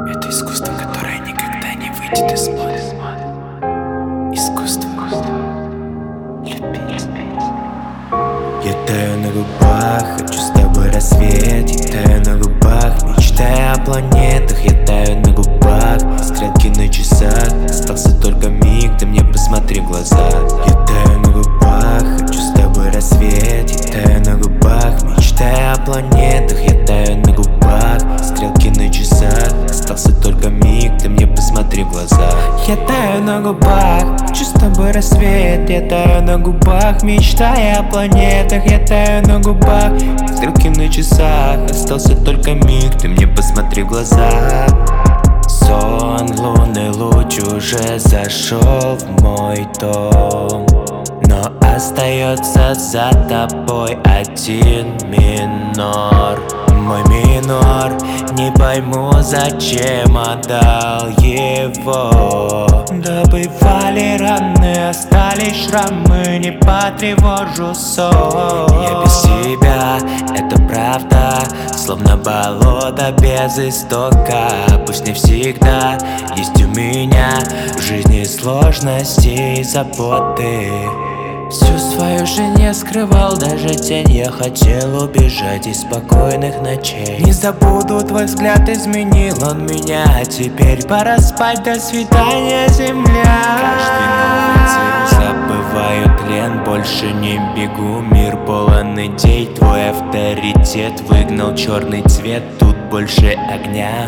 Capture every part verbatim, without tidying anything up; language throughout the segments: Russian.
Это искусство, которое никогда не выйдет из моды. Искусство любить. Я таю на губах, хочу с тобой рассвет. Я таю на губах, мечтая о планетах. Я таю на губах, стрелки на часах. Остался только миг, ты мне посмотри в глаза. Я таю на губах, хочу с тобой рассвет. Я таю на губах, мечтая о планетах. Я таю на губах, стрелки на часах. Остался только миг, ты мне посмотри в глаза. Я таю на губах, хочу с тобой рассвет. Я таю на губах, мечтая о планетах. Я таю на губах, стрелки на часах. Остался только миг, ты мне посмотри в глаза. Сон, лунный луч уже зашел в мой дом, но остается за тобой один минор. Мой минор, не пойму, зачем отдал его. Добывали раны, остались шрамы, не потревожу сон. Я без тебя, это правда, словно болото без истока. Пусть не всегда есть у меня в жизни сложности и заботы. Всю свою жизнь я скрывал, даже тень. Я хотел убежать из спокойных ночей. Не забуду, твой взгляд изменил он меня. А теперь пора спать, до свидания, земля. Каждый новый день забываю тлен, больше не бегу. Мир полон идей, твой авторитет выгнал черный цвет. Тут больше огня.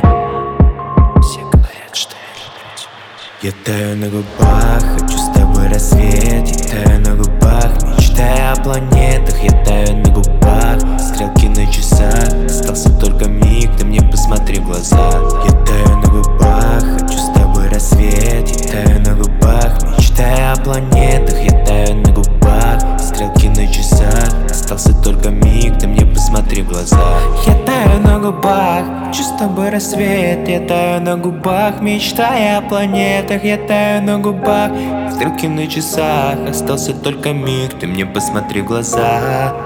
Все говорят, что я люблю тебя. Я таю на губах, хочу с тобой рассвет. Я таю на губах, мечтая о планетах. Я таю на губах, стрелки на часах. Остался только миг, ты мне посмотри в глаза. Я таю на губах, хочу с тобой рассвет. Я таю на губах, мечтая о планетах. Я таю на губах, стрелки на часах. Остался только миг, ты мне посмотри в глаза. Я таю на губах, хочу с тобой рассвет. Я таю на губах, мечтая о планетах. Я таю на губах, стрелки на часах. Остался только миг, ты мне посмотри в глаза.